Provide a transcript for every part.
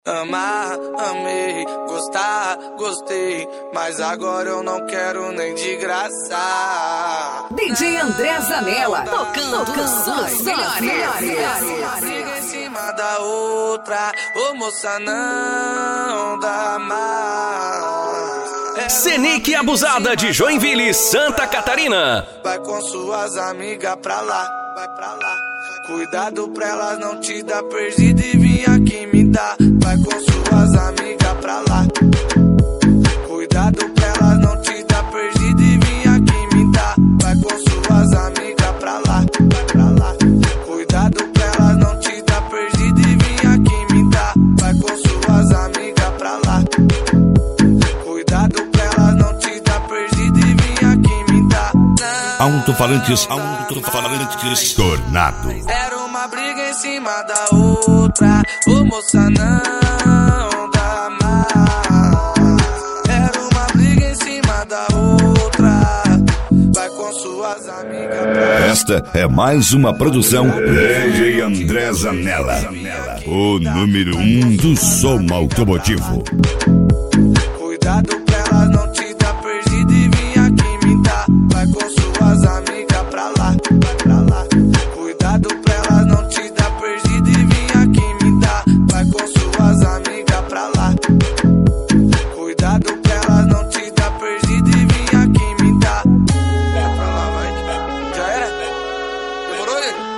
Amar, amei, gostar, gostei, mas agora eu não quero nem de graça. DJ André Zanella, tocando suas melhores. Briga em cima da outra, ô moça, não dá mais. Senic Abusada de Joinville, Santa Catarina. Vai com suas amigas pra lá, vai pra lá. Cuidado pra elas não te dar perdida e vir aqui me dar. Vai com suas amigas pra lá. Cuidado pra elas não te dar perdida e vir aqui me dar. Vai com suas amigas pra lá, vai pra lá. Cuidado pra elas não te dar perdida e vir aqui me dar. Vai com suas amigas pra lá. Cuidado pra elas não te dar perdida e vir aqui me dar. Alto-falantes Tornado. Era uma briga em cima da outra, ô moça, não dá mais. Era uma briga em cima da outra, vai com suas amigas pra... Esta é mais uma produção DJ André Zanella, o número 1 do som automotivo. Cuidado pra elas não te dar perdida e vir aqui me dar. Vai com suas amigas pra lá, vai pra lá. Cuidado pra elas não te dar perdida e vir aqui me dar. Vai com suas amigas pra lá. Cuidado pra elas não te dar perdida e vir aqui me dar. Vai pra lá, vai. Já era? Demorou, né?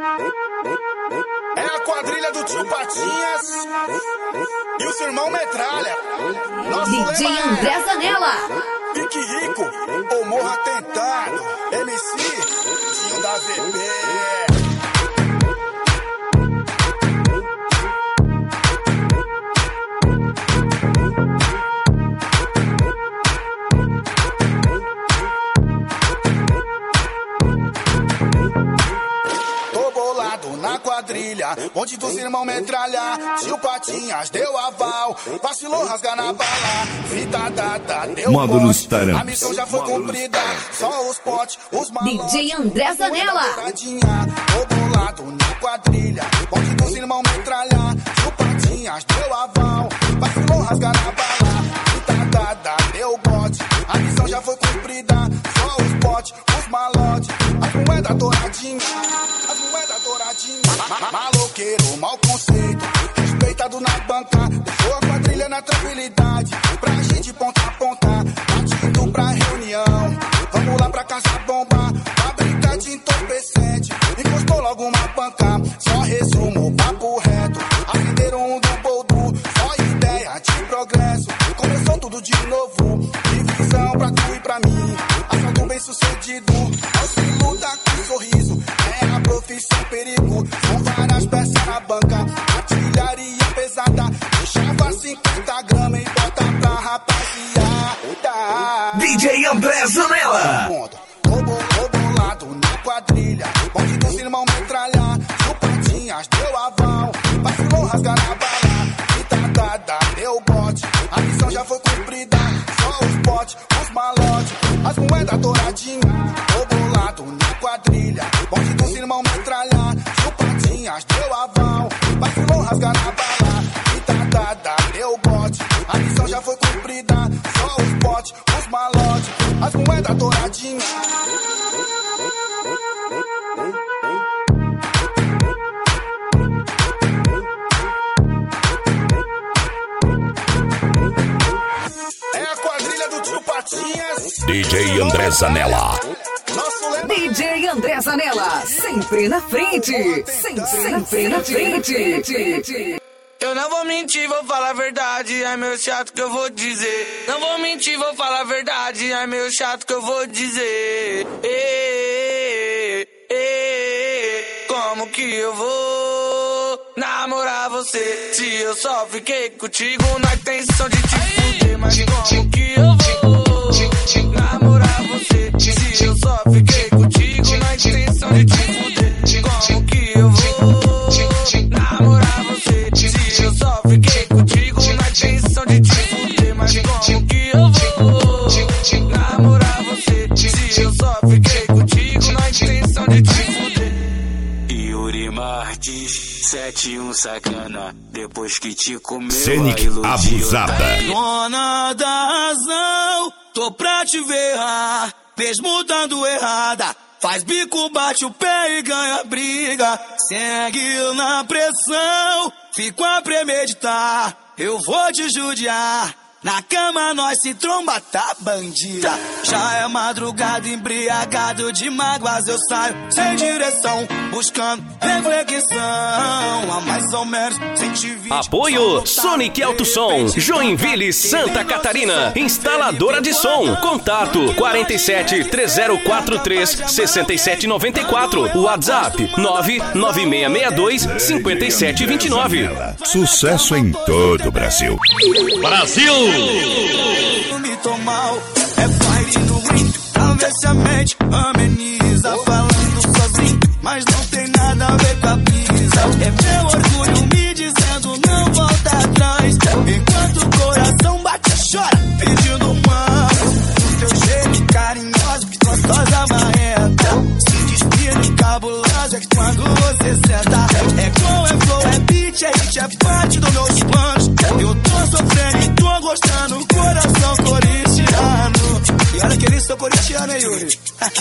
É a quadrilha do tio Patinhas e o seu irmão Metralha. Nosso DJ lema André é: Zanella. fique rico ou morra tentado. MC Dinho da VP. Na quadrilha, onde dos irmãos metralha, tio Patinhas deu aval, vacilou rasgar na bala, fita data, deu Módulos pote, Tarantes. a missão já foi cumprida, só os potes, os malotes. DJ André Zanella. Tô bolado na quadrilha, onde dos irmãos metralha, tio Patinhas deu aval, vacilou rasgar na bala, fita data, deu bote, a missão já foi cumprida, só os potes, os malotes, as moedas douradinhas, as moedas douradinhas. Maloqueiro, mau conceito, respeitado na banca, deixou a quadrilha na tranquilidade, pra gente ponta a ponta, partindo pra reunião, vamos lá pra casa bomba, pra brincar de entorpecente, encostou logo uma banca, só resumo, papo reto, acenderam um do boldo, só ideia de progresso, começou tudo de novo, divisão pra tu e pra mim, assalto bem sucedido, auxílio com sorriso, é a profissão perigo, são várias peças na banca, artilharia pesada, deixava 50 gramas e bota pra rapaziada. DJ André Zanella. Tô bolado na quadrilha, onde dos irmãos metralha, tio Patinhas deu aval, vacilou rasgar na bala, fita dada, deu bote, a missão já foi cumprida, só os potes, os malotes, as moedas douradinhas. Tô bolado na quadrilha, onde dos irmãos metralha, tio Patinhas deu aval, vacilou rasgar na bala, fita dada, deu bote, a missão já foi cumprida, só os potes, os malotes, as moedas douradinhas. É a quadrilha do tio Patinhas. DJ André Zanella. Nosso lema DJ André Zanella, sempre na frente. Sempre na frente. Eu não vou mentir, vou falar a verdade, é meio chato que eu vou dizer. Não vou mentir, vou falar a verdade, é meio chato que eu vou dizer. Como que eu vou namorar você se eu só fiquei contigo na intenção de te fuder? Mas como que eu vou namorar você se eu só fiquei contigo na intenção de te fuder? Como que eu vou namorar você se eu só fiquei contigo na intenção de te fuder? Mas como que eu vou namorar você se eu só fiquei contigo na intenção de te fuder? Yuri Martins, 71 sacana, depois Deus que te comeu. Scenic Abusada. Dona da razão, tô pra te ver, mesmo dando errada. Faz bico, bate o pé e ganha briga. Segue na pressão, fico a premeditar. Eu vou te judiar. Na cama nós se tromba, tá bandida. Já é madrugada, embriagado de mágoas eu saio sem direção, buscando reflexão. A mais ou menos 120. Apoio Sonic Alto Som, Joinville, Santa Catarina. Instaladora de som. Contato 47 3043 6794. WhatsApp 99662 5729. Sucesso em todo o Brasil. Brasil! Me tô mal, é fire no ring, pra ver se a mente ameniza. Falando sozinho, mas não tem nada a ver com a brisa. É meu orgulho me dizendo não volta atrás, enquanto o coração bate e chora, pedindo mão. Teu jeito carinhoso, gostosa marrenta, se despindo cabulosa, é que quando você senta. É com, é flow, é beat, é hit, é parte dos meus planos. Eu tô sofrendo e tô gostando, coração corintiano. E olha que eles são corintianos, hein, Yuri?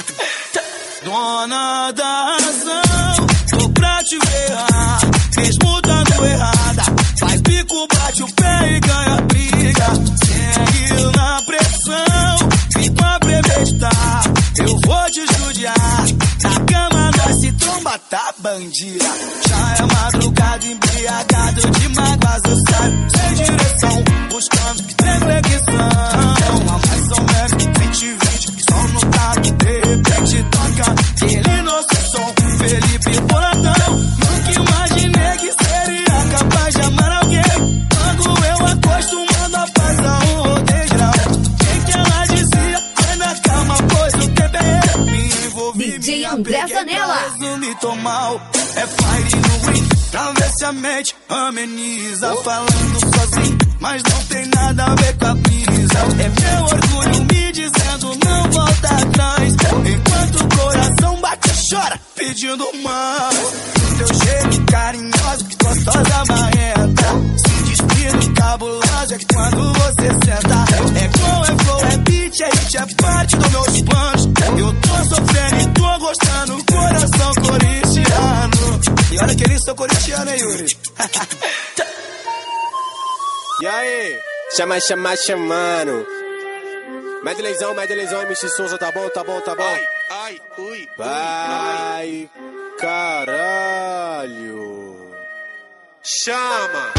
Dona da razão, tô pra te ver, mesmo dando errada. Faz bico, bate o pé e ganha briga. Segue na pressão, fico a premeditar. Eu vou te judiar. Na cama nós se tromba, tá bandida. Já é madrugada, embriagado de mágoas eu saio sem direção, buscando reflexão. A mais ou menos 120, só no talo, de repente toca ele nosso som, Felipe Boladão. Nunca imaginei que seria capaz de amar alguém. Quando eu acostumando a passar um rodeio. Quem que ela dizia, vai na calma, pois o bebê me envolvi. DJ André Zanella. Me tô mal, é fire no ring, pra ver se a mente ameniza. Falando sozinho, mas não tem nada a ver com a brisa. É meu orgulho me dizendo não volta atrás, enquanto o coração bate e chora, pedindo mão. Teu jeito carinhoso, gostosa marrenta, se despindo cabulosa, é que quando você senta. É com, é flow, é beat, é hit, é parte dos meus planos. Eu tô sofrendo e tô gostando, coração corintiano. E olha que eles são corintianos, hein, Yuri? E aí? Chamando. Medleyzão, MC Souza, tá bom? Ai, ui. Vai, caralho. Chama.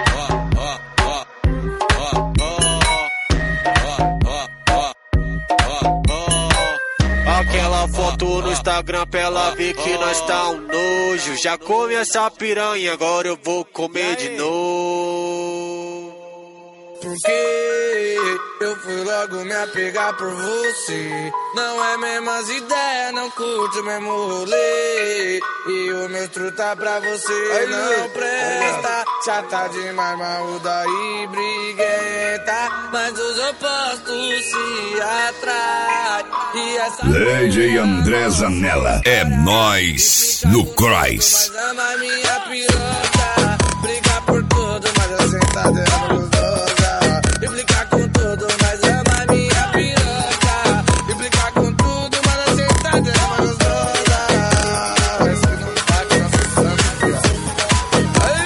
Aquela foto no Instagram pra ela ver que nós tá um nojo. Já comi essa piranha, agora eu vou comer de novo. Porque eu fui logo me apegar por você. Não é mesmas ideias, não curte o mesmo rolê. E o meu truta pra você não presta. Chata demais, marruda e briguenta. Mas os opostos se atraem. E essa DJ André Zanella. É nóis no Cross. mas ama minha piroca. Briga por tudo, mas eu sentada é gostosa. Implicar com tudo, mas ama minha piroca. Implicar com tudo, mas eu sentada é gostosa. Esse não tá com a sessão, filho. Aí,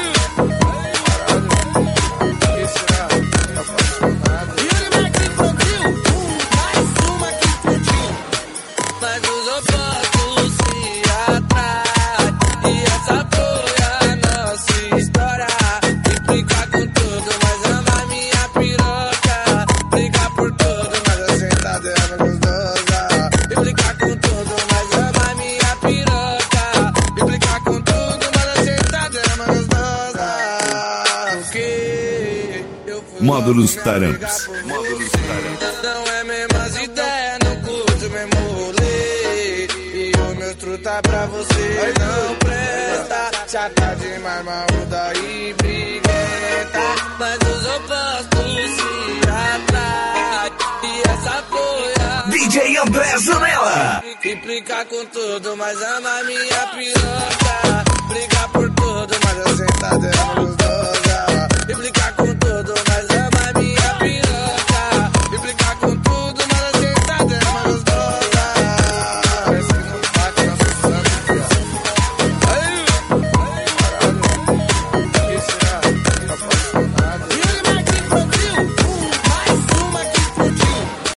isso não, apaixonado. Yuri Max explodiu, mais uma que explodiu. Mas os opostos se atraem. E essa foi a nossa história. Implicar com tudo, mas ama minha piroca. Brigar por tudo, mas a sentada é gostosa. Implicar com tudo, mas ama minha piroca. Implicar com tudo, mas a sentada é gostosa. Porque eu fui Módulos logo me Taramps. apegar por você. Não é mesmas ideias, não curte o mesmo rolê. E o meu truta pra você não presta. Chata demais, marruda e briguenta. Mas os opostos se atraem. E essa foi a DJ André Zanella. implicar com tudo, mas ama minha piroca. Brigar por tudo, mas a sentada é gostosa.